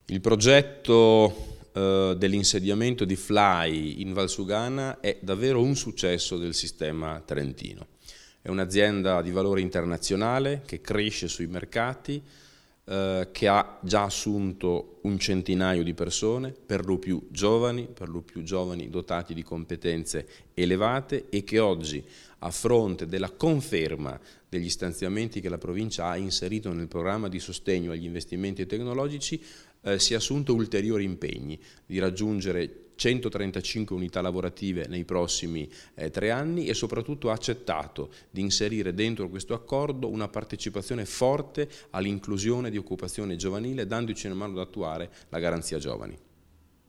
Il progetto dell'insediamento di Fly in Valsugana è davvero un successo del sistema trentino. È un'azienda di valore internazionale che cresce sui mercati, che ha già assunto un centinaio di persone, per lo più giovani dotati di competenze elevate e che oggi, a fronte della conferma degli stanziamenti che la provincia ha inserito nel programma di sostegno agli investimenti tecnologici, si è assunto ulteriori impegni di raggiungere 135 unità lavorative nei prossimi 3 anni e soprattutto ha accettato di inserire dentro questo accordo una partecipazione forte all'inclusione di occupazione giovanile, dandoci una mano ad attuare la garanzia giovani.